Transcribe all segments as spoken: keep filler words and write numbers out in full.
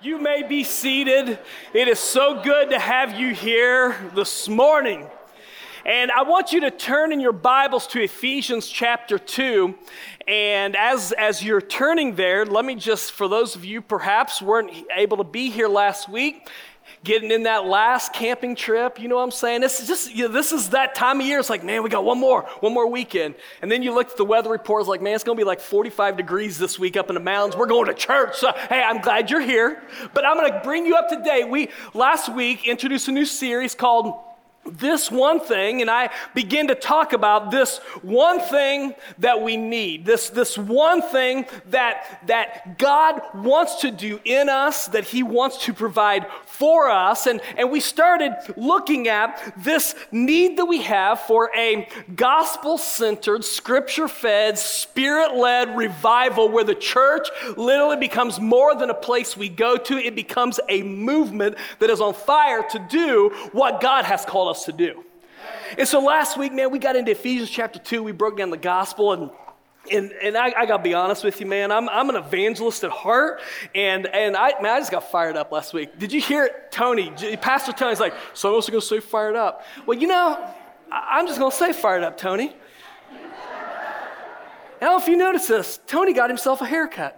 You may be seated. It is so good to have you here this morning. And I want you to turn in your Bibles to Ephesians chapter two. And as, as you're turning there, let me just, for those of you perhaps weren't able to be here last week, getting in that last camping trip, you know what I'm saying? This is just, you know, this is that time of year. It's like, man, we got one more, one more weekend. And then you look at the weather report, it's like, man, it's going to be like forty-five degrees this week up in the mountains. We're going to church. So, hey, I'm glad you're here. But I'm going to bring you up to date. We, last week, introduced a new series called This One Thing, and I begin to talk about this one thing that we need, this, this one thing that, that God wants to do in us, that He wants to provide for us. And, and we started looking at this need that we have for a gospel-centered, scripture-fed, spirit-led revival where the church literally becomes more than a place we go to. It becomes a movement that is on fire to do what God has called us to do. And so last week, man, we got into Ephesians chapter two. We broke down the gospel, and and and I, I got to be honest with you, man. I'm I'm an evangelist at heart, and and I man, I just got fired up last week. Did you hear it? Tony, Pastor Tony's like, so I'm also going to say fired up. Well, you know, I, I'm just going to say fired up, Tony. And I don't know if you noticed this. Tony got himself a haircut.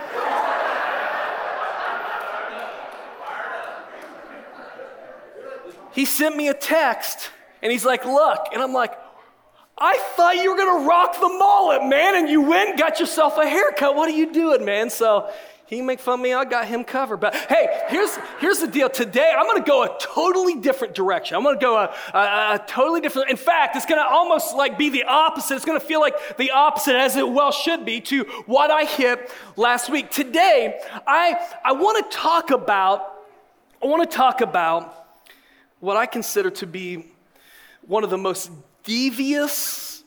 He sent me a text, and he's like, look, and I'm like, I thought you were going to rock the mullet, man, and you went and got yourself a haircut. What are you doing, man? So he can make fun of me. I got him covered. But hey, here's here's the deal. Today, I'm going to go a totally different direction. I'm going to go a, a, a totally different. In fact, it's going to almost like be the opposite. It's going to feel like the opposite, as it well should be, to what I hit last week. Today, I I want to talk about, I want to talk about what I consider to be one of the most devious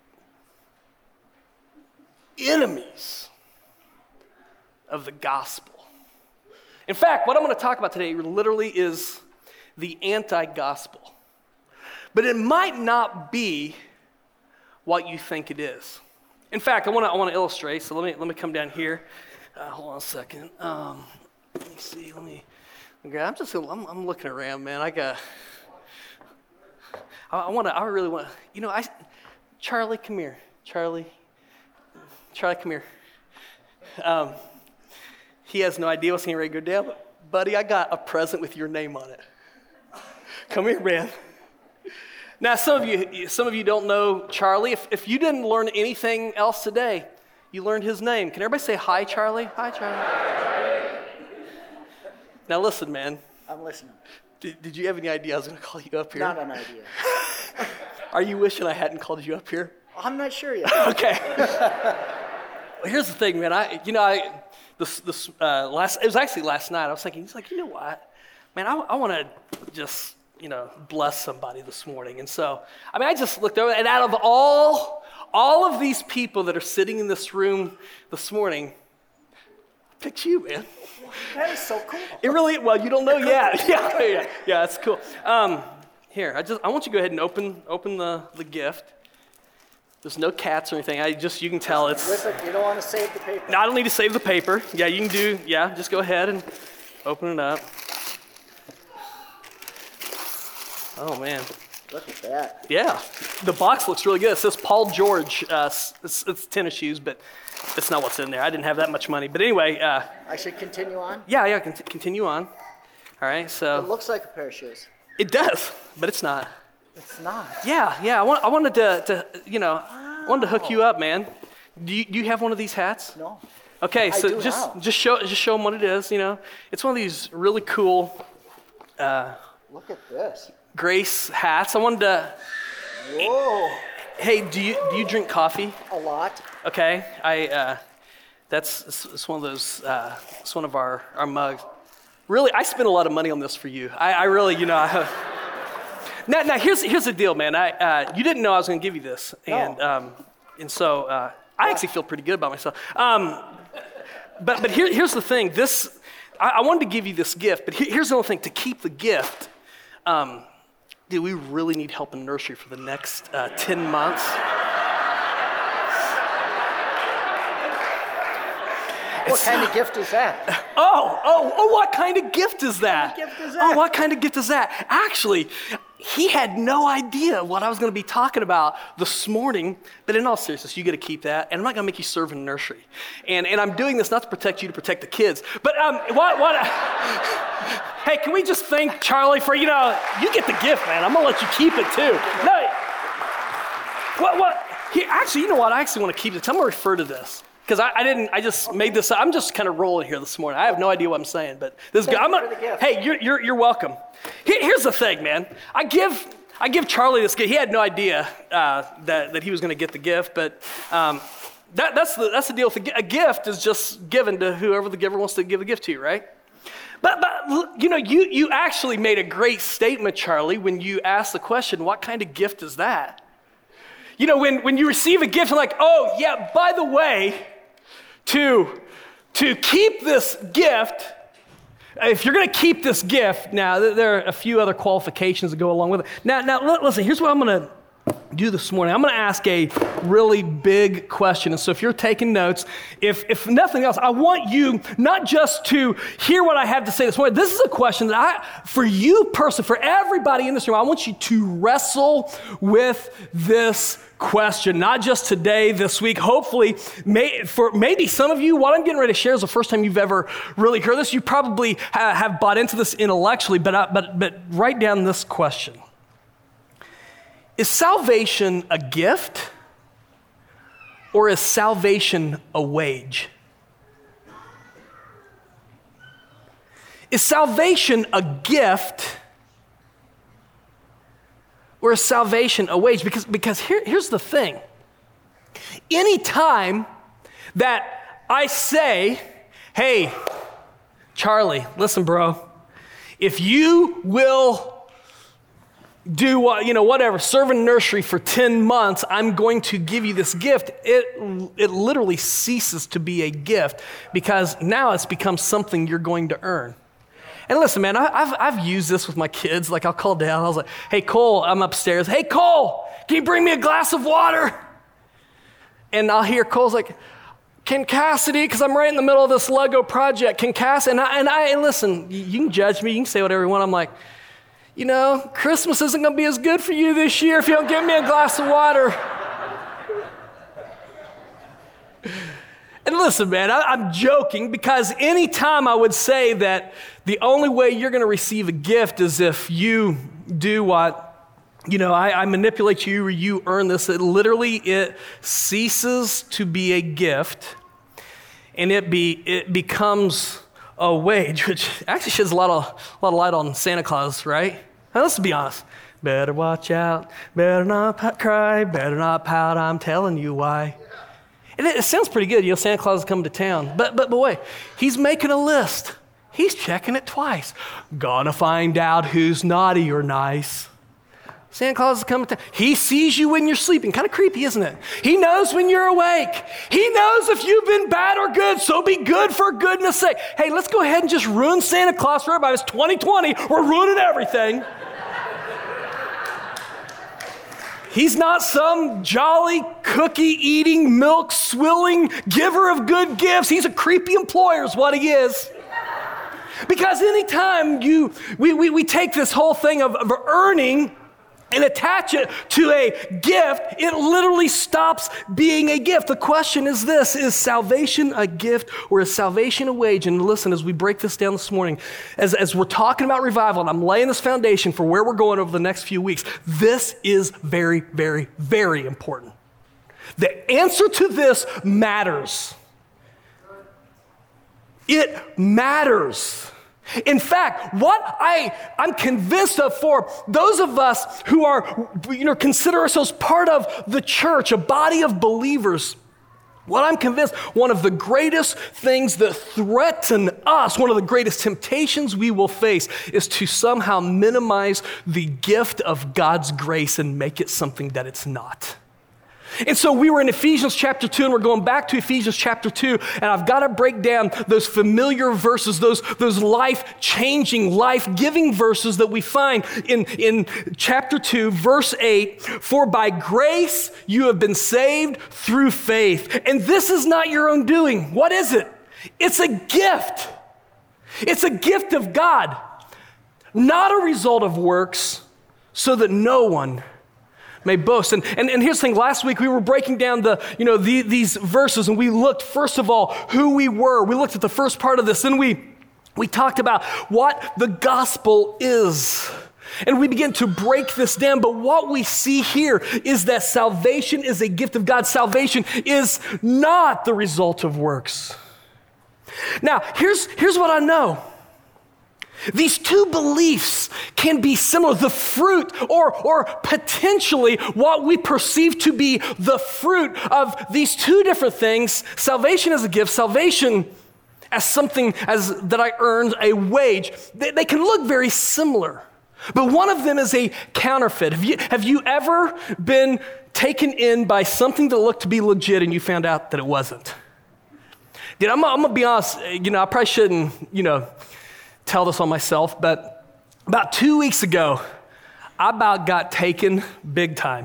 enemies of the gospel. In fact, what I'm going to talk about today literally is the anti-gospel. But it might not be what you think it is. In fact, I want to I want to illustrate. So let me let me come down here. Uh, hold on a second. Um, let me see. Let me. I'm just. I'm, I'm looking around, man. I got. I, I want to. I really want. You know, I. Charlie, come here. Charlie. Charlie, come here. Um, he has no idea what's getting ready to go down, but buddy, I got a present with your name on it. Come here, man. Now, some of you, some of you don't know Charlie. If if you didn't learn anything else today, you learned his name. Can everybody say hi, Charlie? Hi, Charlie. Now listen, man. I'm listening. Did, did you have any idea I was going to call you up here? Not an idea. Are you wishing I hadn't called you up here? I'm not sure yet. Okay. Well, here's the thing, man. I, you know, I this this uh, last it was actually last night. I was thinking, he's like, you know what, man, I, I want to just you know bless somebody this morning. And so, I mean, I just looked over, and out of all all of these people that are sitting in this room this morning, I picked you, man. That is so cool. It really, well, you don't know yet. Yeah, yeah, yeah, that's cool. Um, here, I just, I want you to go ahead and open, open the, the gift. There's no cats or anything. I just, you can tell it's. Listen, you don't want to save the paper. No, I don't need to save the paper. Yeah, you can do. Yeah, just go ahead and open it up. Oh man. Look at that. Yeah, the box looks really good. It says Paul George. Uh, it's, it's tennis shoes, but it's not what's in there. I didn't have that much money. But anyway. Uh, I should continue on? Yeah, yeah, cont- continue on. All right, so. It looks like a pair of shoes. It does, but it's not. It's not. Yeah, yeah. I, want, I wanted to, to, you know, Wow. I wanted to hook you up, man. Do you, do you have one of these hats? No. Okay, so I do just now. just show just show them what it is. You know, it's one of these really cool. Uh, Look at this. Grace hats. I wanted to. Whoa. Hey, do you do you drink coffee? A lot. Okay, I. Uh, that's it's, it's one of those. Uh, it's one of our our mugs. Really, I spent a lot of money on this for you. I, I really, you know. I, now, now here's here's the deal, man. I uh, you didn't know I was going to give you this, and No. um, and so uh, I actually feel pretty good about myself. Um, but but here, here's the thing. This I, I wanted to give you this gift, but here, here's the other thing. To keep the gift. Um, Dude, we really need help in nursery for the next uh, ten months. What kind of gift is that? Oh, oh, oh, what kind of gift is that? What kind of gift is that? Oh, what kind of gift is that? Actually, he had no idea what I was going to be talking about this morning, but in all seriousness, you get to keep that, and I'm not going to make you serve in a nursery. And and I'm doing this not to protect you, to protect the kids. But um, what, what, hey, can we just thank Charlie for, you know, you get the gift, man. I'm going to let you keep it too. No, what, what, he, actually, you know what? I actually want to keep this. I'm going to refer to this. Because I, I didn't, I just made this, I'm just kind of rolling here this morning. I have no idea what I'm saying, but this is good. I'm gonna, hey, you're, you're, you're welcome. Here, here's the thing, man. I give, I give Charlie this gift. He had no idea uh, that, that he was going to get the gift, but um, that, that's, the, that's the deal. With a, a gift is just given to whoever the giver wants to give a gift to, right? But, but you know, you, you actually made a great statement, Charlie, when you asked the question, what kind of gift is that? You know, when, when you receive a gift, you're like, oh, yeah, by the way, To, to keep this gift, if you're going to keep this gift, now there are a few other qualifications that go along with it. Now, now listen, here's what I'm going to do this morning. I'm going to ask a really big question. And so if you're taking notes, if, if nothing else, I want you not just to hear what I have to say this morning. This is a question that I, for you personally, for everybody in this room, I want you to wrestle with this question, not just today, this week. Hopefully, may, for maybe some of you, what I'm getting ready to share is the first time you've ever really heard this. You probably ha- have bought into this intellectually, but, uh, but, but write down this question. Is salvation a gift or is salvation a wage? Is salvation a gift or is salvation a wage? Because, because here, here's the thing. Anytime that I say, hey, Charlie, listen, bro, if you will do what, you know, whatever, serve in nursery for ten months, I'm going to give you this gift. It, it literally ceases to be a gift because now it's become something you're going to earn. And listen, man, I, I've, I've used this with my kids. Like I'll call down, I was like, hey, Cole, I'm upstairs. Hey, Cole, can you bring me a glass of water? And I'll hear Cole's like, can Cassidy, because I'm right in the middle of this Lego project, can Cassidy, and I, and I, and listen, you can judge me, you can say whatever you want. I'm like, you know, Christmas isn't going to be as good for you this year if you don't give me a glass of water. And listen, man, I, I'm joking because anytime I would say that the only way you're going to receive a gift is if you do what, you know, I, I manipulate you or you earn this, it literally, it ceases to be a gift and it be it becomes a wage, which actually sheds a lot of, a lot of light on Santa Claus, right? Now, let's be honest. Better watch out, better not p- cry, better not pout, I'm telling you why. And it, it sounds pretty good, you know, Santa Claus is coming to town. But, but, but wait, he's making a list. He's checking it twice. Gonna find out who's naughty or nice. Santa Claus is coming to town. He sees you when you're sleeping. Kind of creepy, isn't it? He knows when you're awake. He knows if you've been bad or good, so be good for goodness sake. Hey, let's go ahead and just ruin Santa Claus for everybody. It's twenty twenty. We're ruining everything. He's not some jolly, cookie-eating, milk-swilling giver of good gifts. He's a creepy employer is what he is. Because anytime you, we, we, we take this whole thing of, of earning and attach it to a gift, it literally stops being a gift. The question is this, is salvation a gift or is salvation a wage? And listen, as we break this down this morning, as, as we're talking about revival, and I'm laying this foundation for where we're going over the next few weeks, this is very, very, very important. The answer to this matters. It matters. In fact, what I, I'm convinced of for those of us who are, you know, consider ourselves part of the church, a body of believers, what I'm convinced, one of the greatest things that threaten us, one of the greatest temptations we will face is to somehow minimize the gift of God's grace and make it something that it's not. And so we were in Ephesians chapter two, and we're going back to Ephesians chapter two, and I've got to break down those familiar verses, those, those life-changing, life-giving verses that we find in, in chapter two, verse eight. For by grace you have been saved through faith. And this is not your own doing. What is it? It's a gift. It's a gift of God, not a result of works, so that no one may boast. And, and, and here's the thing, last week we were breaking down the, you know, the, these verses, and we looked, first of all, who we were. We looked at the first part of this, then we, we talked about what the gospel is. And we begin to break this down, but what we see here is that salvation is a gift of God. Salvation is not the result of works. Now, here's, here's what I know. These two beliefs can be similar. The fruit, or, or potentially what we perceive to be the fruit of these two different things, salvation as a gift, salvation as something as that I earned, a wage, they, they can look very similar. But one of them is a counterfeit. Have you, have you ever been taken in by something that looked to be legit and you found out that it wasn't? Dude, I'm, I'm gonna be honest, you know, I probably shouldn't, you know, tell this on myself, but about two weeks ago, I about got taken big time.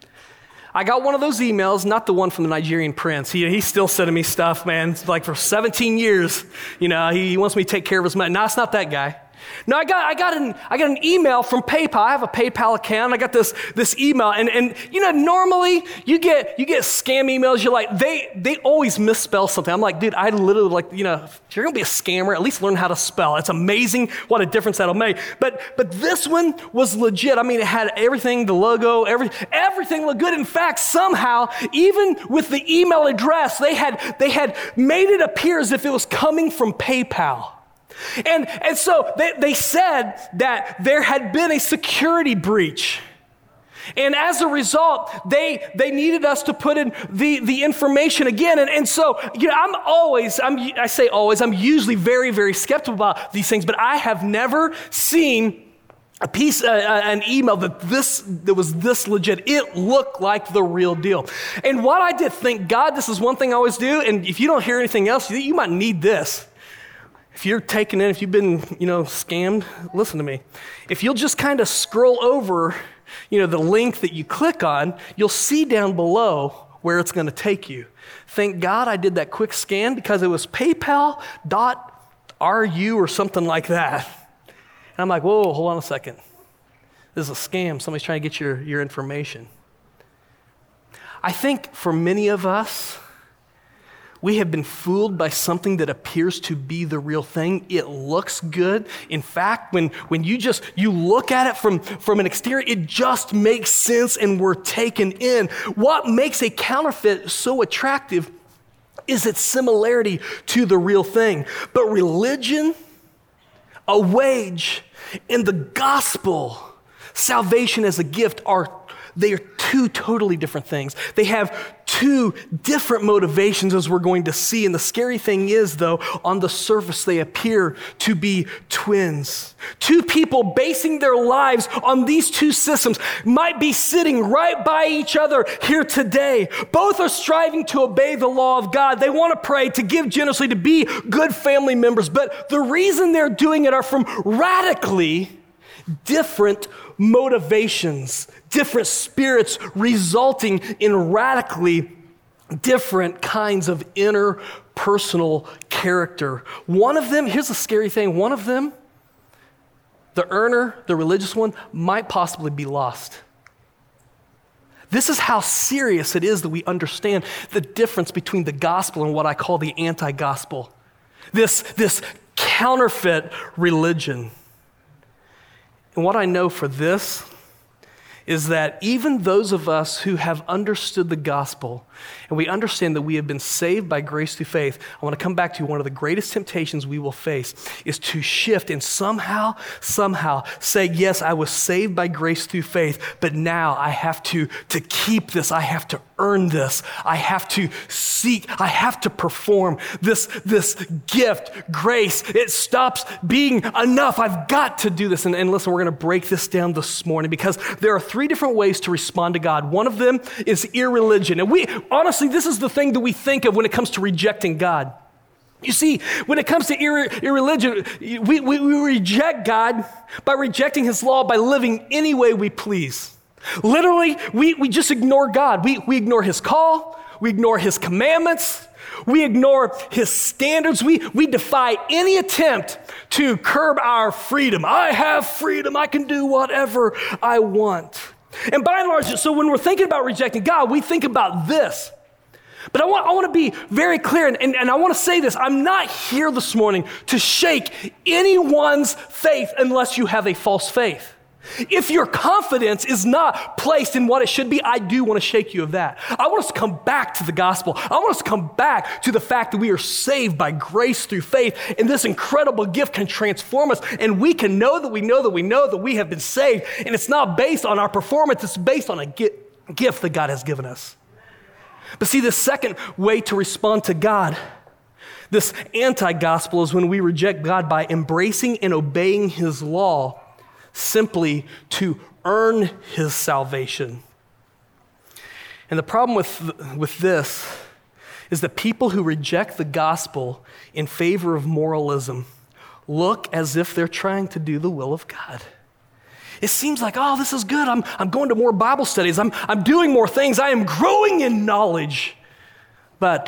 I got one of those emails, not the one from the Nigerian prince. He, he's still sending me stuff, man. It's like for seventeen years, you know, he, he wants me to take care of his money. No, it's not that guy. No, I got I got an I got an email from PayPal. I have a PayPal account. I got this this email, and and you know normally you get you get scam emails. You're like they they always misspell something. I'm like, dude, I literally like you know if you're gonna be a scammer, at least learn how to spell. It's amazing what a difference that'll make. But but this one was legit. I mean, it had everything, the logo, every everything looked good. In fact, somehow even with the email address, they had they had made it appear as if it was coming from PayPal. And, and so they, they said that there had been a security breach. And as a result, they they needed us to put in the, the information again. And, and so, you know, I'm always, I'm, I say always, I'm usually very, very skeptical about these things, but I have never seen a piece, uh, an email that this, that was this legit. It looked like the real deal. And what I did, thank God, this is one thing I always do, and if you don't hear anything else, you, you might need this. If you're taken in, if you've been, you know, scammed, listen to me. If you'll just kind of scroll over, you know, the link that you click on, you'll see down below where it's going to take you. Thank God I did that quick scan because it was paypal dot r u or something like that. And I'm like, whoa, hold on a second. This is a scam. Somebody's trying to get your, your information. I think for many of us, we have been fooled by something that appears to be the real thing. It looks good. In fact, when, when you just, you look at it from, from an exterior, it just makes sense and we're taken in. What makes a counterfeit so attractive is its similarity to the real thing. But religion, a wage, and the gospel, salvation as a gift are They are two totally different things. They have two different motivations, as we're going to see. And the scary thing is, though, on the surface, they appear to be twins. Two people basing their lives on these two systems might be sitting right by each other here today. Both are striving to obey the law of God. They want to pray, to give generously, to be good family members. But the reason they're doing it are from radically different motivations, different spirits, resulting in radically different kinds of interpersonal character. One of them, here's the scary thing, one of them, the earner, the religious one, might possibly be lost. This is how serious it is that we understand the difference between the gospel and what I call the anti-gospel. This, this counterfeit religion. And what I know for this is that even those of us who have understood the gospel and we understand that we have been saved by grace through faith, I want to come back to one of the greatest temptations we will face is to shift and somehow, somehow say, yes, I was saved by grace through faith, but now I have to, to keep this. I have to earn this. I have to seek. I have to perform this, this gift, grace. It stops being enough. I've got to do this. And, and listen, we're going to break this down this morning because there are three different ways to respond to God. One of them is irreligion. And we, honestly, this is the thing that we think of when it comes to rejecting God. You see, when it comes to ir- irreligion, we, we, we reject God by rejecting his law, by living any way we please. Literally, we, we just ignore God. We, we ignore his call. We ignore his commandments. We ignore his standards. We, we defy any attempt to curb our freedom. I have freedom. I can do whatever I want. And by and large, so when we're thinking about rejecting God, we think about this. But I want, I want to be very clear, and, and, and I want to say this. I'm not here this morning to shake anyone's faith unless you have a false faith. If your confidence is not placed in what it should be, I do want to shake you of that. I want us to come back to the gospel. I want us to come back to the fact that we are saved by grace through faith, and this incredible gift can transform us, and we can know that we know that we know that we have been saved, and it's not based on our performance, it's based on a gift that God has given us. But see, the second way to respond to God, this anti-gospel, is when we reject God by embracing and obeying his law simply to earn his salvation. And the problem with, with this is that people who reject the gospel in favor of moralism look as if they're trying to do the will of God. It seems like, oh, this is good. I'm, I'm going to more Bible studies. I'm, I'm doing more things. I am growing in knowledge. But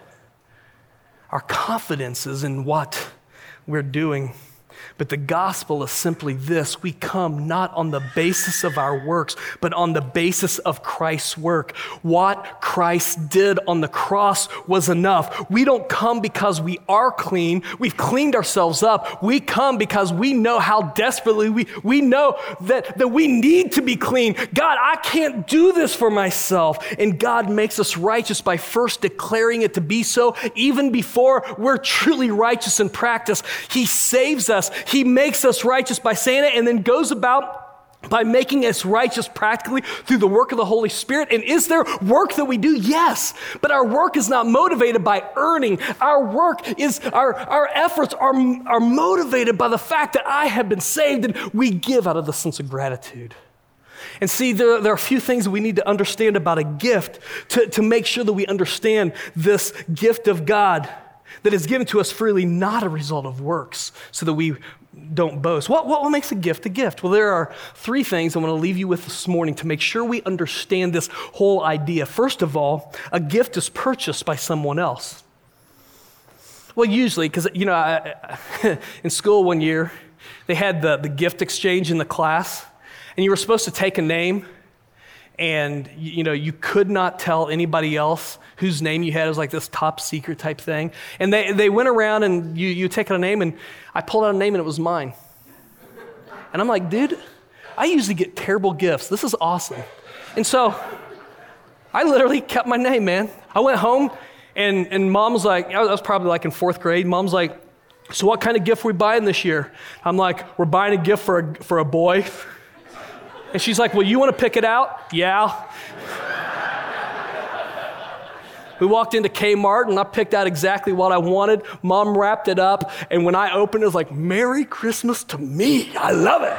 our confidence is in what we're doing. But the gospel is simply this: we come not on the basis of our works, but on the basis of Christ's work. What Christ did on the cross was enough. We don't come because we are clean. We've cleaned ourselves up. We come because we know how desperately we, we know that, that we need to be clean. God, I can't do this for myself. And God makes us righteous by first declaring it to be so, even before we're truly righteous in practice. He saves us. He makes us righteous by saying it, and then goes about by making us righteous practically through the work of the Holy Spirit. And is there work that we do? Yes. But our work is not motivated by earning. Our work is, our, our efforts are, are motivated by the fact that I have been saved, and we give out of the sense of gratitude. And see, there, there are a few things that we need to understand about a gift to, to make sure that we understand this gift of God that is given to us freely, not a result of works, so that we don't boast. What, what makes a gift a gift? Well, there are three things I want to leave you with this morning to make sure we understand this whole idea. First of all, a gift is purchased by someone else. Well, usually, because, you know, I, I, in school one year, they had the, the gift exchange in the class, and you were supposed to take a name, and, you know, you could not tell anybody else whose name you had. It was like this top secret type thing. And they, they went around, and you, you take out a name, and I pulled out a name, and it was mine. And I'm like, dude, I usually get terrible gifts. This is awesome. And so I literally kept my name, man. I went home, and, and mom was like, I was probably like in fourth grade. Mom's like, so what kind of gift are we buying this year? I'm like, we're buying a gift for a, for a boy. And she's like, well, you want to pick it out? Yeah. We walked into Kmart, and I picked out exactly what I wanted. Mom wrapped it up, and when I opened it, it was like, Merry Christmas to me. I love it.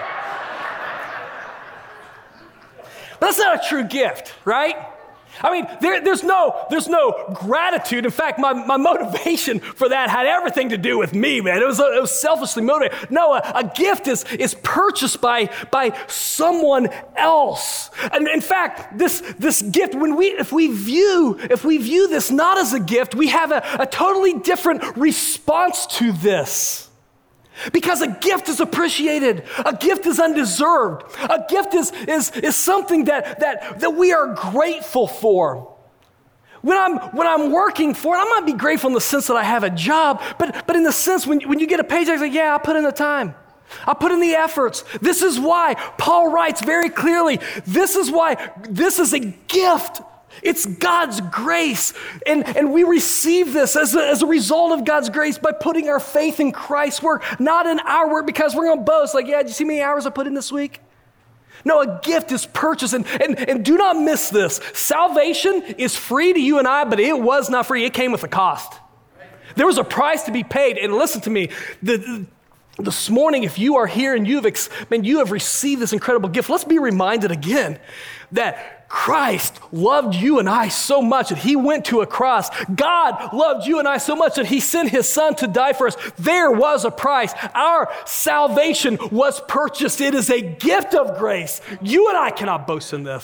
But that's not a true gift, right? I mean, there, there's no there's no gratitude. In fact, my, my motivation for that had everything to do with me, man. It was, it was selfishly motivated. No, a, a gift is, is purchased by, by someone else. And in fact, this, this gift, when we if we view if we view this not as a gift, we have a, a totally different response to this. Because a gift is appreciated. A gift is undeserved. A gift is, is, is something that, that, that we are grateful for. When I'm, when I'm working for it, I might be grateful in the sense that I have a job, but, but in the sense when, when you get a paycheck, it's like, yeah, I put in the time. I put in the efforts. This is why Paul writes very clearly, this is why this is a gift. It's God's grace, and, and we receive this as a, as a result of God's grace by putting our faith in Christ's work, not in our work, because we're going to boast, like, yeah, did you see how many hours I put in this week? No, a gift is purchased, and, and, and do not miss this. Salvation is free to you and I, but it was not free. It came with a cost. There was a price to be paid, and listen to me, the, the This morning, if you are here and you have, ex- man, you have received this incredible gift, let's be reminded again that Christ loved you and I so much that he went to a cross. God loved you and I so much that he sent his son to die for us. There was a price. Our salvation was purchased. It is a gift of grace. You and I cannot boast in this.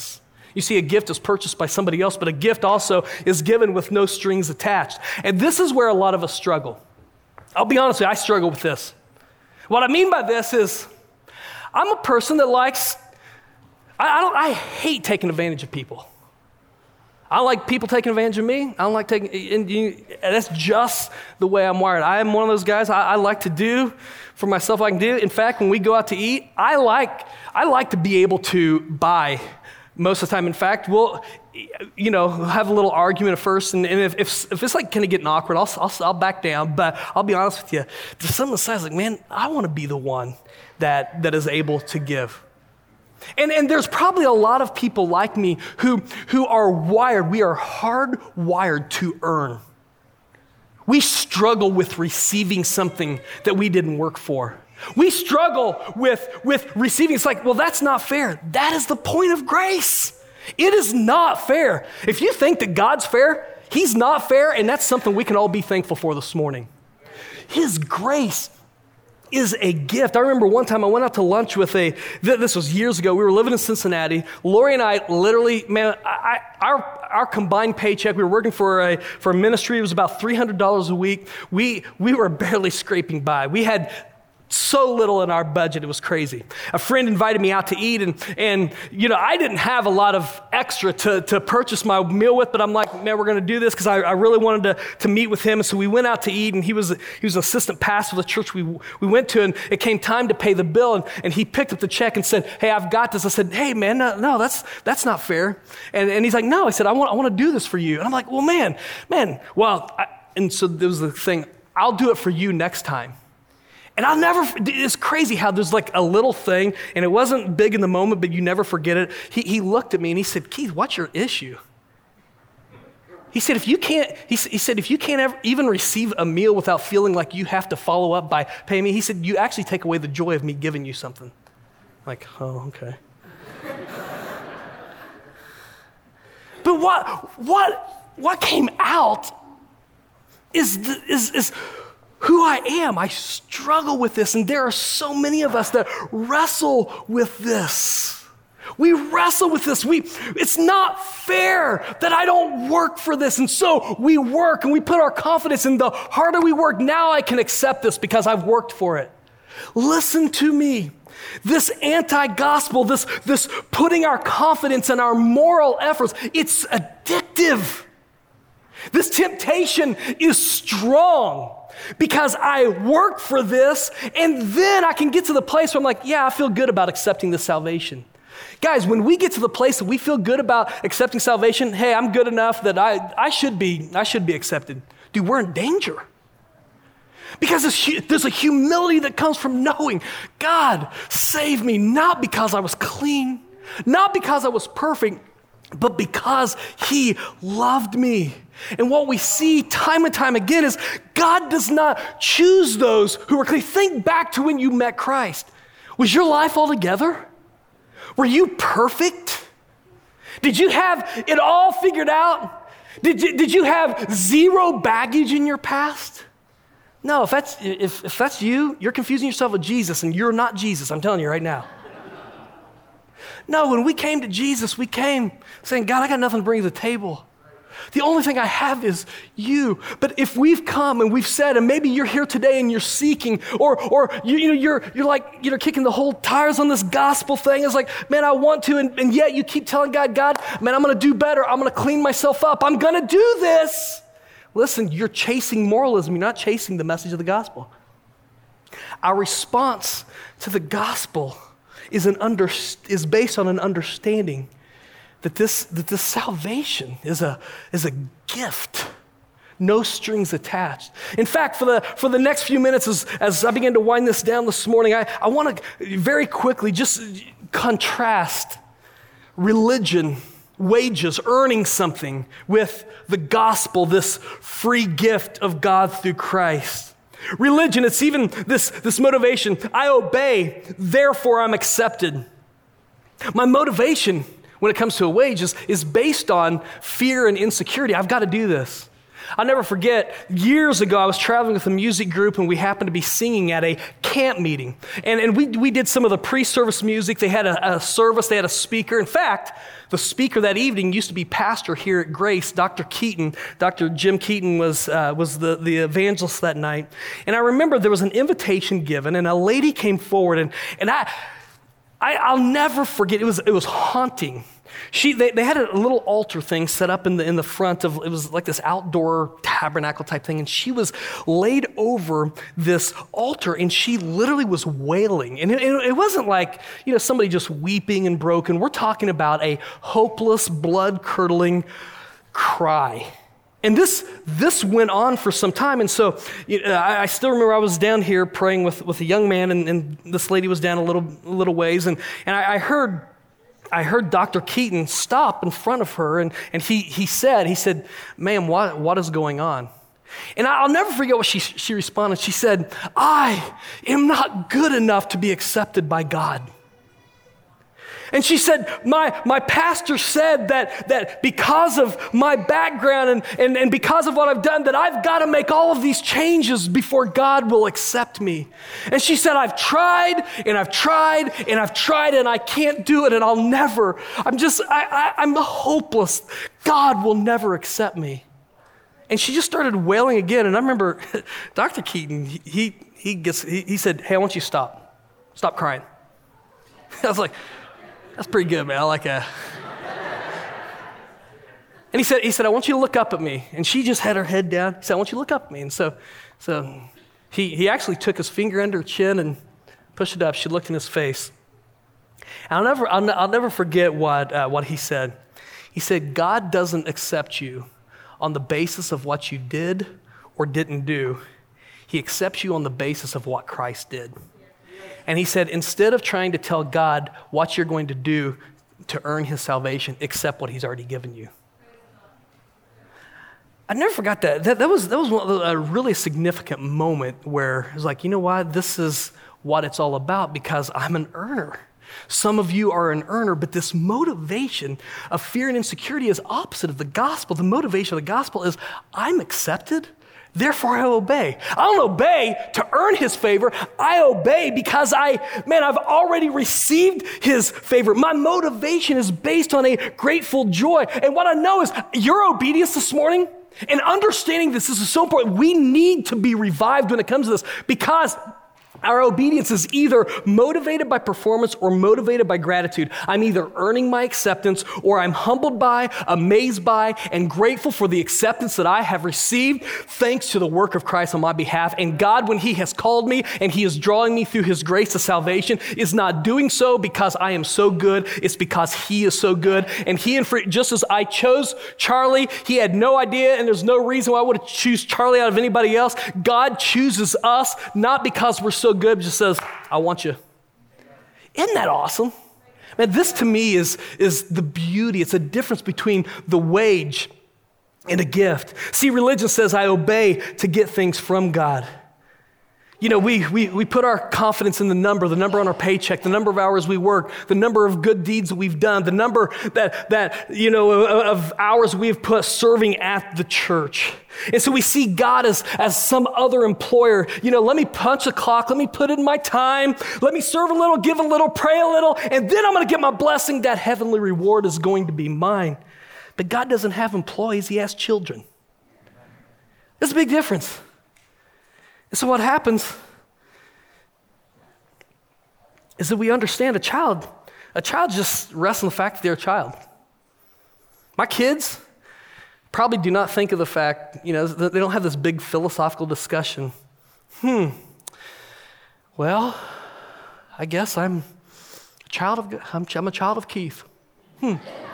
You see, a gift is purchased by somebody else, but a gift also is given with no strings attached. And this is where a lot of us struggle. I'll be honest with you, I struggle with this. What I mean by this is, I'm a person that likes, I, I, don't, I hate taking advantage of people. I don't like people taking advantage of me. I don't like taking, and, you, and that's just the way I'm wired. I am one of those guys, I, I like to do for myself, I can do. In fact, when we go out to eat, I like, I like to be able to buy most of the time. In fact, we'll, you know, have a little argument at first, and, and if, if, if it's like kind of getting awkward, I'll, I'll, I'll back down, but I'll be honest with you, there's something inside like, man, I want to be the one that, that is able to give. And, and there's probably a lot of people like me who, who are wired, we are hardwired to earn. We struggle with receiving something that we didn't work for. We struggle with, with receiving, it's like, well, that's not fair. That is the point of grace. It is not fair. If you think that God's fair, he's not fair, and that's something we can all be thankful for this morning. His grace is a gift. I remember one time I went out to lunch with a, this was years ago, we were living in Cincinnati. Lori and I literally, man, I, I, our, our combined paycheck, we were working for a, for a ministry, it was about three hundred dollars a week. We, we were barely scraping by. We had so little in our budget, it was crazy. A friend invited me out to eat, and, and you know, I didn't have a lot of extra to, to purchase my meal with, but I'm like, man, we're gonna do this because I, I really wanted to, to meet with him. And so we went out to eat, and he was he was an assistant pastor of the church we we went to, and it came time to pay the bill, and, and he picked up the check and said, hey, I've got this. I said, hey, man, no, no that's that's not fair. And, and he's like, no, I said, I want I want to do this for you. And I'm like, well, man, man, well, I, and so there was the thing, I'll do it for you next time. And I'll never, it's crazy how there's like a little thing, and it wasn't big in the moment, but you never forget it. He, he looked at me and he said, Keith, what's your issue? He said, if you can't, he, he said, if you can't ever even receive a meal without feeling like you have to follow up by paying me, he said, you actually take away the joy of me giving you something. Like, oh, okay. But what, what, what came out is, the, is, is, who I am. I struggle with this, and there are so many of us that wrestle with this. We wrestle with this. We, it's not fair that I don't work for this, and so we work and we put our confidence in the harder we work, now I can accept this because I've worked for it. Listen to me. This anti-gospel, this, this putting our confidence in our moral efforts, it's addictive. This temptation is strong. Because I work for this, and then I can get to the place where I'm like, yeah, I feel good about accepting this salvation. Guys, when we get to the place that we feel good about accepting salvation, hey, I'm good enough that I, I should be, I should be accepted. Dude, we're in danger. Because there's, there's a humility that comes from knowing, God, save me, not because I was clean, not because I was perfect, but because he loved me. And what we see time and time again is God does not choose those who are clean. Think back to when you met Christ. Was your life all together? Were you perfect? Did you have it all figured out? Did you, did you have zero baggage in your past? No, if that's, if, if that's you, you're confusing yourself with Jesus, and you're not Jesus, I'm telling you right now. No, when we came to Jesus, we came saying, God, I got nothing to bring to the table. The only thing I have is you. But if we've come and we've said, and maybe you're here today and you're seeking, or or you, you know you're you're like you know kicking the whole tires on this gospel thing. It's like, man, I want to, and, and yet you keep telling God, God, man, I'm going to do better. I'm going to clean myself up. I'm going to do this. Listen, you're chasing moralism. You're not chasing the message of the gospel. Our response to the gospel is an under is based on an understanding that this that this salvation is a is a gift, no strings attached. In fact, for the for the next few minutes, as, as I begin to wind this down this morning, I, I want to very quickly just contrast religion, wages, earning something, with the gospel, this free gift of God through Christ. Religion, it's even this, this motivation. I obey, therefore I'm accepted. My motivation when it comes to a wage is, is based on fear and insecurity. I've got to do this. I'll never forget, years ago, I was traveling with a music group and we happened to be singing at a camp meeting. And, and we, we did some of the pre-service music. They had a, a service, they had a speaker. In fact, the speaker that evening used to be pastor here at Grace, Doctor Keaton. Doctor Jim Keaton was, uh, was the, the evangelist that night. And I remember there was an invitation given and a lady came forward and, and I, I, I'll never forget, it was, it was haunting. She, they, they had a little altar thing set up in the in the front of, it was like this outdoor tabernacle type thing, and she was laid over this altar, and she literally was wailing. And it, it wasn't like, you know, somebody just weeping and broken. We're talking about a hopeless, blood-curdling cry. And this this went on for some time, and so you know, I, I still remember I was down here praying with, with a young man, and, and this lady was down a little a little ways, and, and I, I heard I heard Doctor Keaton stop in front of her, and, and he he said, he said, "Ma'am, what, what is going on?" And I'll never forget what she, she responded. She said, "I am not good enough to be accepted by God." And she said, my, my pastor said that, that because of my background and, and, and because of what I've done, that I've got to make all of these changes before God will accept me. And she said, "I've tried and I've tried and I've tried and I can't do it and I'll never, I'm just, I, I, I'm hopeless. God will never accept me." And she just started wailing again. And I remember Doctor Keaton, he, he, gets, he, he said, "Hey, I want you to stop. Stop crying." I was like, "That's pretty good, man. I like that." And he said, he said, "I want you to look up at me." And she just had her head down. He said, "I want you to look up at me." And so, so he, he actually took his finger under her chin and pushed it up. She looked in his face. And I'll never, I'll, I'll never forget what, uh, what he said. He said, "God doesn't accept you on the basis of what you did or didn't do. He accepts you on the basis of what Christ did." And he said, instead of trying to tell God what you're going to do to earn his salvation, accept what he's already given you. I never forgot that. That, that was, that was a really significant moment where it was like, you know what? This is what it's all about because I'm an earner. Some of you are an earner, but this motivation of fear and insecurity is opposite of the gospel. The motivation of the gospel is I'm accepted, therefore I obey. I don't obey to earn his favor. I obey because I, man, I've already received his favor. My motivation is based on a grateful joy. And what I know is your obedience this morning and understanding this, this is so important. We need to be revived when it comes to this because our obedience is either motivated by performance or motivated by gratitude. I'm either earning my acceptance or I'm humbled by, amazed by, and grateful for the acceptance that I have received thanks to the work of Christ on my behalf. And God, when he has called me and he is drawing me through his grace to salvation, is not doing so because I am so good. It's because he is so good. And he, and for, just as I chose Charlie, he had no idea and there's no reason why I would choose Charlie out of anybody else. God chooses us not because we're so good, just says, "I want you." Isn't that awesome? Man, this to me is, is the beauty. It's a difference between the wage and a gift. See, religion says I obey to get things from God. You know, we, we, we put our confidence in the number, the number on our paycheck, the number of hours we work, the number of good deeds that we've done, the number that, that you know, of hours we've put serving at the church. And so we see God as, as some other employer. You know, let me punch the clock, let me put in my time, let me serve a little, give a little, pray a little, and then I'm going to get my blessing. That heavenly reward is going to be mine. But God doesn't have employees, he has children. There's a big difference. And so what happens is that we understand a child, a child just rests on the fact that they're a child. My kids probably do not think of the fact, you know, they don't have this big philosophical discussion. Hmm, well, I guess I'm a child of, I'm, I'm a child of Keith. Hmm.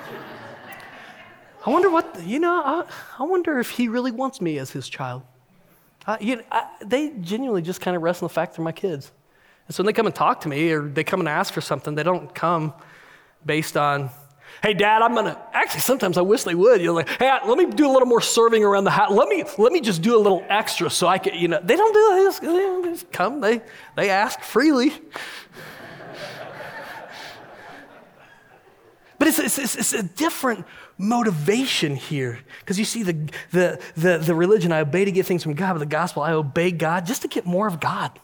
I wonder what, you know, I, I wonder if he really wants me as his child. Uh, you know, I, they genuinely just kind of rest on the fact they're my kids. And so when they come and talk to me or they come and ask for something, they don't come based on, "Hey, Dad, I'm gonna." Actually, sometimes I wish they would. You're like, "Hey, let me do a little more serving around the house. Let me let me just do a little extra so I can." You know, they don't do that. They just, they just come. They they ask freely. But it's it's, it's, it's, it's a different motivation here. Because you see the, the, the, the religion, I obey to get things from God, but the gospel, I obey God just to get more of God.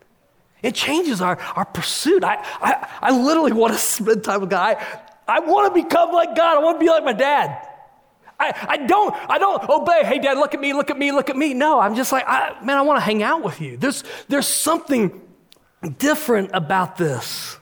It changes our, our pursuit. I, I, I literally want to spend time with God. I, I want to become like God. I want to be like my dad. I, I don't I don't obey, hey, Dad, look at me, look at me, look at me. No, I'm just like, I, man, I want to hang out with you. There's, there's something different about this.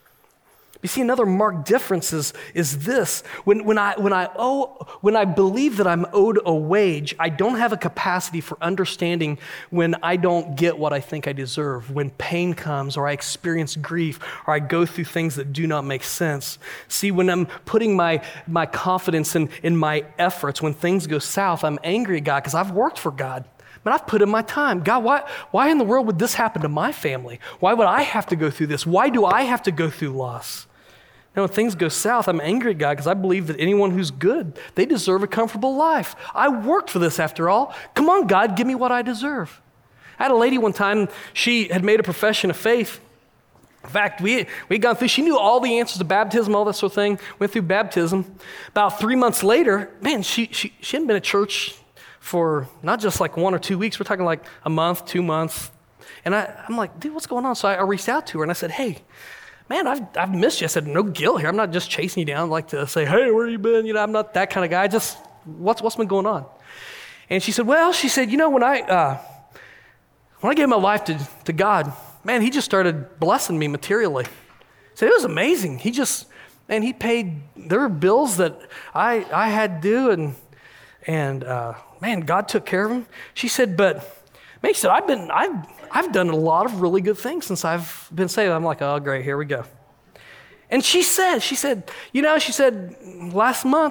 You see, another marked difference is, is this. When, when, I, when, I owe, when I believe that I'm owed a wage, I don't have a capacity for understanding when I don't get what I think I deserve, when pain comes or I experience grief or I go through things that do not make sense. See, when I'm putting my, my confidence in, in my efforts, when things go south, I'm angry at God because I've worked for God. Man, I've put in my time. God, why, why in the world would this happen to my family? Why would I have to go through this? Why do I have to go through loss? Now, when things go south, I'm angry at God because I believe that anyone who's good, they deserve a comfortable life. I worked for this after all. Come on, God, give me what I deserve. I had a lady one time, she had made a profession of faith. In fact, we we had gone through, she knew all the answers to baptism, all that sort of thing, went through baptism. About three months later, man, she, she, she hadn't been at church for not just like one or two weeks, we're talking like a month, two months. And I, I'm like, dude, what's going on? So I, I reached out to her and I said, hey, man, I've, I've missed you. I said, no guilt here. I'm not just chasing you down like to say, hey, where you been? You know, I'm not that kind of guy. Just, what's what's been going on? And she said, well, she said, you know, when I uh, when I gave my life to, to God, man, he just started blessing me materially. She said, it was amazing. He just, man, he paid, there were bills that I I had due, and, and uh, man, God took care of him. She said, but, man, she said, I've been, I've, I've done a lot of really good things since I've been saved. I'm like, oh, great, here we go. And she said, she said, you know, she said, last month,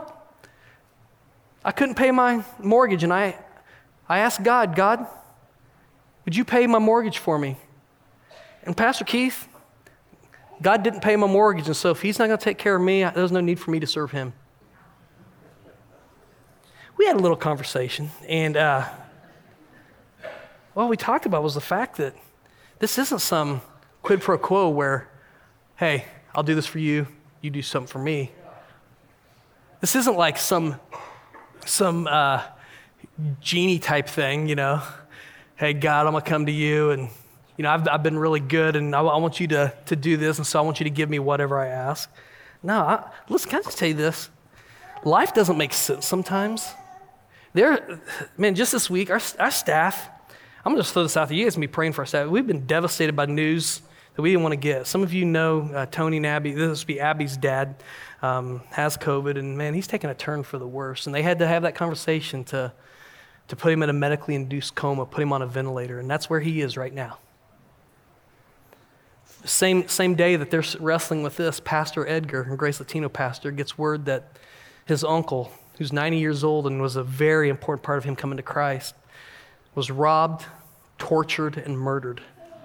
I couldn't pay my mortgage, and I, I asked God, God, would you pay my mortgage for me? And Pastor Keith, God didn't pay my mortgage, and so if he's not going to take care of me, there's no need for me to serve him. We had a little conversation, and uh, what we talked about was the fact that this isn't some quid pro quo where, hey, I'll do this for you, you do something for me. This isn't like some some uh, genie type thing, you know. Hey, God, I'm going to come to you, and, you know, I've, I've been really good, and I, I want you to, to do this, and so I want you to give me whatever I ask. No, I, listen, can I just tell you this? Life doesn't make sense sometimes. There, man, just this week, our, our staff, I'm going to just throw this out there. You guys can be praying for our staff. We've been devastated by news that we didn't want to get. Some of you know uh, Tony and Abby. This would be Abby's dad, um, has COVID, and man, he's taken a turn for the worse. And they had to have that conversation to, to put him in a medically induced coma, put him on a ventilator, and that's where he is right now. Same, same day that they're wrestling with this, Pastor Edgar, a Grace Latino pastor, gets word that his uncle, who's ninety years old and was a very important part of him coming to Christ, was robbed, tortured, and murdered.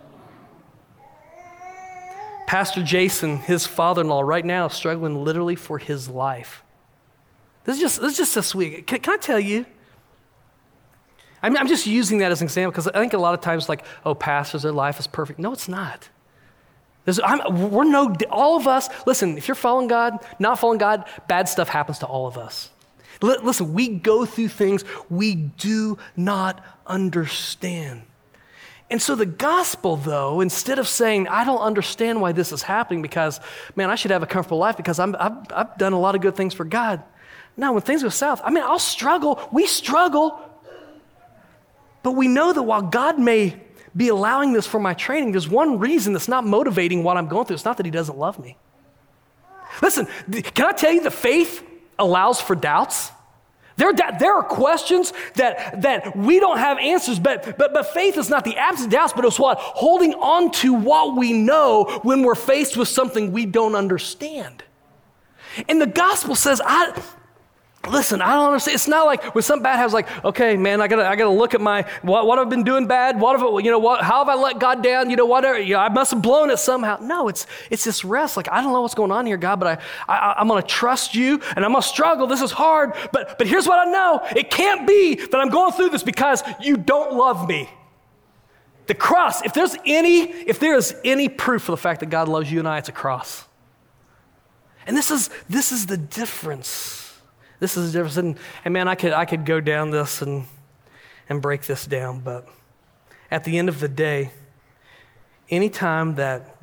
Pastor Jason, his father-in-law, right now is struggling literally for his life. This is just, this is just this week. Can, can I tell you? I'm, I'm just using that as an example because I think a lot of times like, oh, pastors, their life is perfect. No, it's not. There's, I'm, we're no, all of us, listen, if you're following God, not following God, bad stuff happens to all of us. Listen, we go through things we do not understand. And so the gospel, though, instead of saying, I don't understand why this is happening because, man, I should have a comfortable life because I'm, I've, I've done a lot of good things for God. Now, when things go south, I mean, I'll struggle. We struggle. But we know that while God may be allowing this for my training, there's one reason that's not motivating what I'm going through. It's not that he doesn't love me. Listen, can I tell you the faith allows for doubts? There, there are questions that, that we don't have answers, but, but, but faith is not the absence of doubts, but it's what? Holding on to what we know when we're faced with something we don't understand. And the gospel says, I listen, I don't understand. It's not like when something bad happens, like, okay, man, I gotta, I gotta look at my, what, what I've been doing bad, what have, you know, what, how have I let God down, you know, whatever, you know, I must have blown it somehow. No, it's, it's this rest, like, I don't know what's going on here, God, but I, I, I'm gonna trust you, and I'm gonna struggle, this is hard, but, but here's what I know, it can't be that I'm going through this because you don't love me. The cross, if there's any, if there is any proof of the fact that God loves you and I, it's a cross. And this is this is the difference. This is the difference. And, and man, I could I could go down this and and break this down, but at the end of the day, anytime that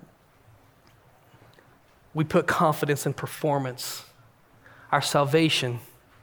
we put confidence in performance, our salvation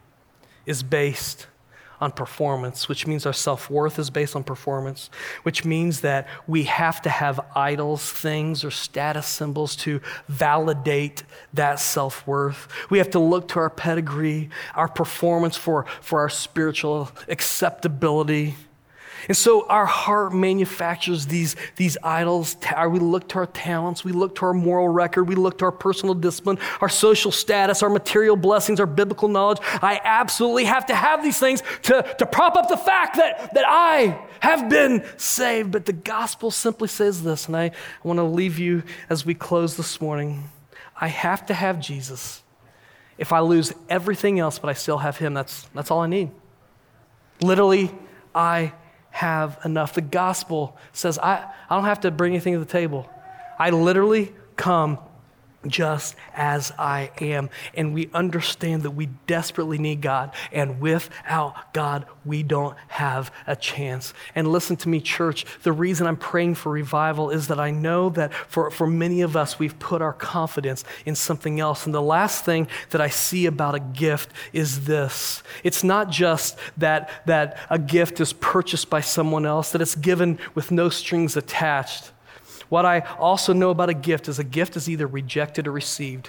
is based on performance, which means our self-worth is based on performance, which means that we have to have idols, things, or status symbols to validate that self-worth. We have to look to our pedigree, our performance for, for our spiritual acceptability. And so our heart manufactures these, these idols. We look to our talents, we look to our moral record, we look to our personal discipline, our social status, our material blessings, our biblical knowledge. I absolutely have to have these things to, to prop up the fact that, that I have been saved. But the gospel simply says this, and I want to leave you as we close this morning. I have to have Jesus. If I lose everything else, but I still have him, that's, that's all I need. Literally, I have enough. The gospel says I, I don't have to bring anything to the table. I literally come just as I am. And we understand that we desperately need God. And without God, we don't have a chance. And listen to me, church. The reason I'm praying for revival is that I know that for, for many of us, we've put our confidence in something else. And the last thing that I see about a gift is this. It's not just that, that a gift is purchased by someone else, that it's given with no strings attached. What I also know about a gift is a gift is either rejected or received.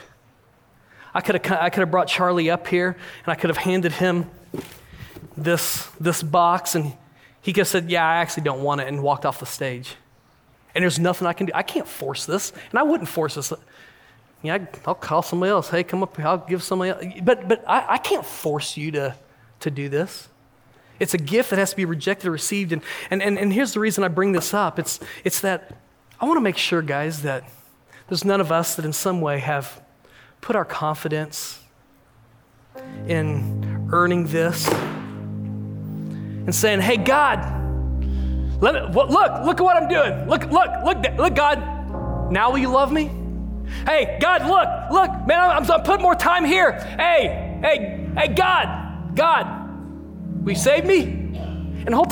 I could have I could have brought Charlie up here and I could have handed him this, this box and he could have said, yeah, I actually don't want it, and walked off the stage. And there's nothing I can do. I can't force this, and I wouldn't force this. Yeah, I'll call somebody else. Hey, come up here. I'll give somebody else. But, but I, I can't force you to, to do this. It's a gift that has to be rejected or received. And, and, and, and here's the reason I bring this up. It's, it's that I want to make sure, guys, that there's none of us that in some way have put our confidence in earning this and saying, hey, God, let me, look, look at what I'm doing. Look, look, look, look, God, now will you love me? Hey, God, look, look, man, I'm, I'm putting more time here. Hey, hey, hey, God, God, will you save me? And the whole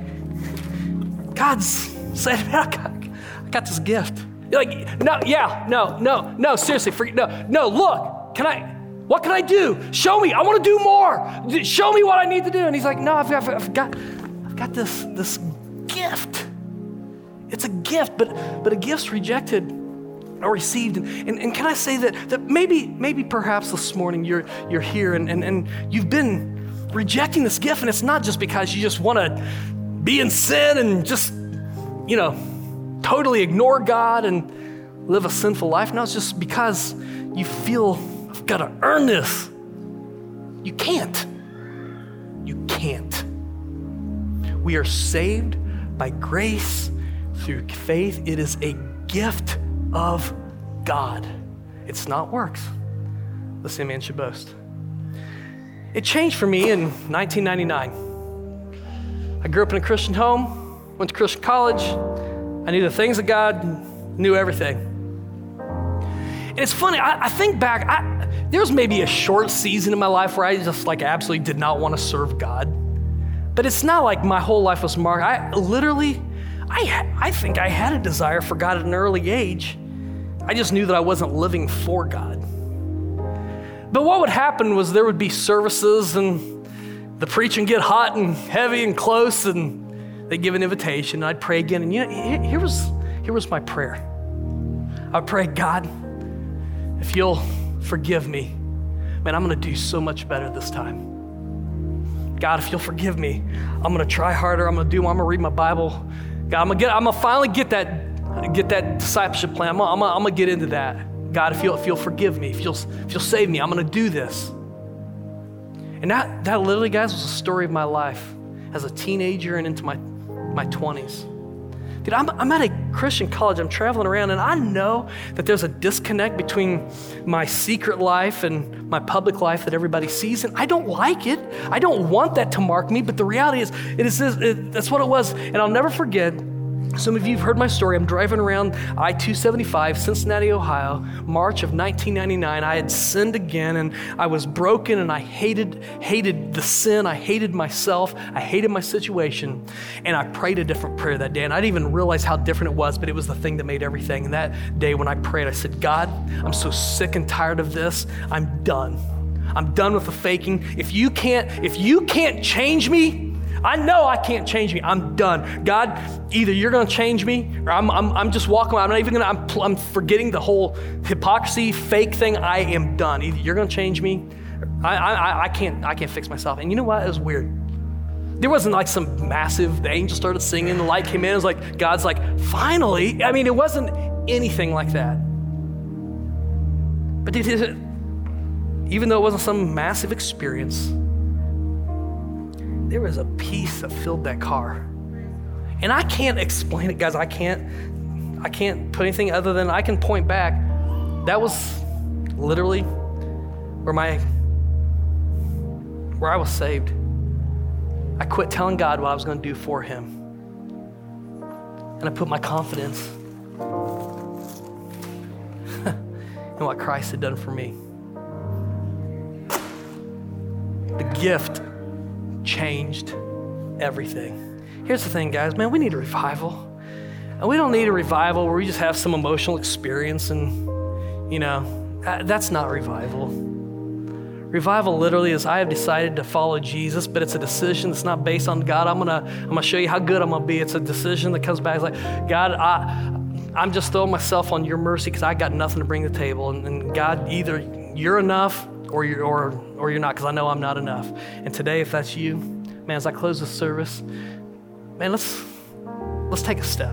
time, God's saying, man, I got, I got this gift. You're like, no, yeah, no, no, no, seriously, forget, no, no, look, can I, what can I do? Show me, I want to do more. Show me what I need to do. And he's like, no, I've, I've, I've got, I've got this, this gift. It's a gift, but, but a gift's rejected or received. And, and, and can I say that, that maybe, maybe perhaps this morning you're, you're here and, and, and you've been rejecting this gift, and it's not just because you just want to be in sin and just, you know, totally ignore God and live a sinful life. No, it's just because you feel, I've got to earn this. You can't. You can't. We are saved by grace through faith. It is a gift of God. It's not works, lest any man should boast. It changed for me in nineteen ninety-nine. I grew up in a Christian home, went to Christian college. I knew the things of God, knew everything. And it's funny, I, I think back, I, there was maybe a short season in my life where I just like absolutely did not want to serve God. But it's not like my whole life was marked. I literally, I, I think I had a desire for God at an early age. I just knew that I wasn't living for God. But what would happen was there would be services and the preaching get hot and heavy and close, and they give an invitation, and I'd pray again. And you know, here, here was here was my prayer. I'd pray, God, if you'll forgive me, man, I'm going to do so much better this time. God, if you'll forgive me, I'm going to try harder. I'm going to do. I'm going to read my Bible. God, I'm going to get. I'm going to finally get that get that discipleship plan. I'm going I'm I'm to get into that. God, if you'll if you'll forgive me, if you'll if you'll save me, I'm going to do this. And that that literally, guys, was a story of my life as a teenager and into my my twenties. Dude, I'm, I'm at a Christian college, I'm traveling around, and I know that there's a disconnect between my secret life and my public life that everybody sees, and I don't like it. I don't want that to mark me, but the reality is, it is it, that's what it was. And I'll never forget Some of you have heard my story. I'm driving around I two seventy-five, Cincinnati, Ohio, March of nineteen ninety-nine. I had sinned again, and I was broken, and I hated, hated the sin. I hated myself. I hated my situation, and I prayed a different prayer that day, and I didn't even realize how different it was, but it was the thing that made everything. And that day when I prayed, I said, God, I'm so sick and tired of this. I'm done. I'm done with the faking. If you can't, if you can't change me, I know I can't change me. I'm done. God, either you're going to change me, or I'm, I'm, I'm just walking away. I'm not even going to, I'm, I'm forgetting the whole hypocrisy, fake thing. I am done. Either you're going to change me. I, I, I can't, I can't fix myself. And you know what? It was weird. There wasn't like some massive, the angel started singing, the light came in. It was like, God's like, finally. I mean, it wasn't anything like that. But it, it, even though it wasn't some massive experience, there was a peace that filled that car. And I can't explain it, guys. I can't, I can't put anything other than I can point back. That was literally where my, where I was saved. I quit telling God what I was going to do for him. And I put my confidence in what Christ had done for me. The gift changed everything. Here's the thing, guys, man, we need a revival. And we don't need a revival where we just have some emotional experience and, you know, that's not revival. Revival literally is I have decided to follow Jesus, but it's a decision that's not based on God. I'm gonna, I'm gonna show you how good I'm gonna be. It's a decision that comes back. It's like, God, I, I'm just throwing myself on your mercy because I got nothing to bring to the table. And, and God, either you're enough or you're, or, or you're not, because I know I'm not enough. And today, if that's you, man, as I close this service, man, let's let's take a step.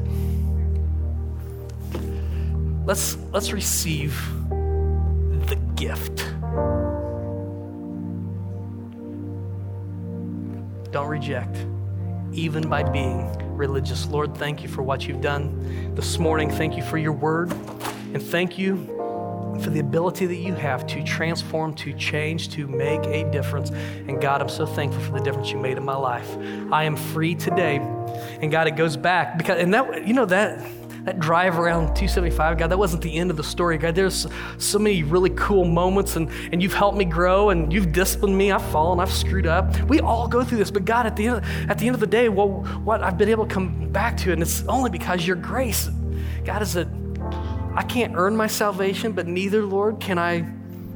Let's let's receive the gift. Don't reject, even by being religious. Lord, thank you for what you've done this morning. Thank you for your word, and thank you for the ability that you have to transform, to change, to make a difference. And God, I'm so thankful for the difference you made in my life. I am free today. And God, it goes back because, and that, you know, that, that drive around two seventy-five, God, that wasn't the end of the story. God, there's so many really cool moments, and, and you've helped me grow, and you've disciplined me. I've fallen, I've screwed up. We all go through this, but God, at the end, at the end of the day, well, what I've been able to come back to, and it's only because your grace, God, is that I can't earn my salvation, but neither, Lord, can I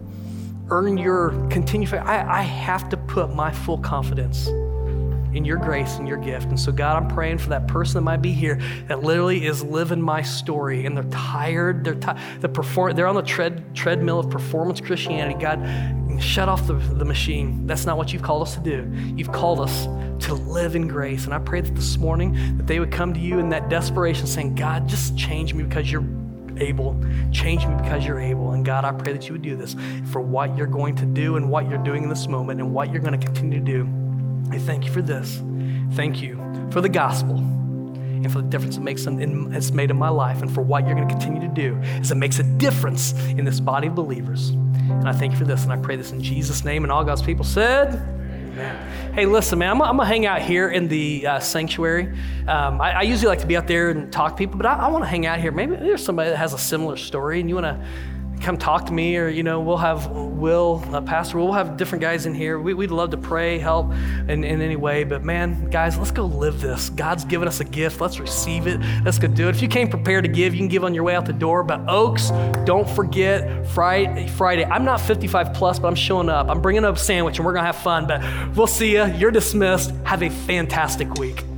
earn your continued faith. I, I have to put my full confidence in your grace and your gift. And so, God, I'm praying for that person that might be here that literally is living my story, and they're tired. They're ti- the perform- They're on the tread treadmill of performance Christianity. God, shut off the, the machine. That's not what you've called us to do. You've called us to live in grace. And I pray that this morning that they would come to you in that desperation saying, God, just change me because you're able. Change me because you're able. And God, I pray that you would do this for what you're going to do and what you're doing in this moment and what you're going to continue to do. I thank you for this. Thank you for the gospel and for the difference it makes in, in, it's made in my life, and for what you're going to continue to do as it makes a difference in this body of believers. And I thank you for this, and I pray this in Jesus' name. And all God's people said, amen. Hey, listen, man, I'm, I'm going to hang out here in the uh, sanctuary. Um, I, I usually like to be out there and talk to people, but I, I want to hang out here. Maybe there's somebody that has a similar story, and you want to come talk to me, or, you know, we'll have Will, uh, Pastor Will, we'll have different guys in here. We, we'd love to pray, help in, in any way. But man, guys, let's go live this. God's given us a gift. Let's receive it. Let's go do it. If you came prepared to give, you can give on your way out the door. But Oaks, don't forget Friday. Friday. I'm not fifty-five plus, but I'm showing up. I'm bringing up a sandwich, and we're going to have fun. But we'll see you. You're dismissed. Have a fantastic week.